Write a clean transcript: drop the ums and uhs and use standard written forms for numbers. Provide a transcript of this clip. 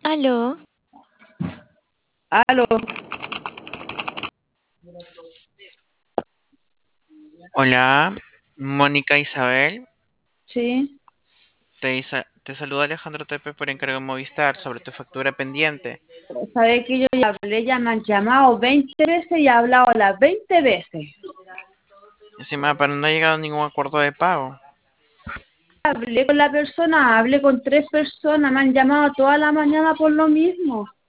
Aló, Aló, Hola, Mónica Isabel. sí. Te saluda Alejandro Tepe por encargo de Movistar sobre tu factura pendiente. Sabe que yo ya hablé, ya me han llamado 20 veces y he hablado las 20 veces. Encima, pero no ha llegado a ningún acuerdo de pago. Hablé con la persona, hablé con 3 personas, me han llamado toda la mañana por lo mismo.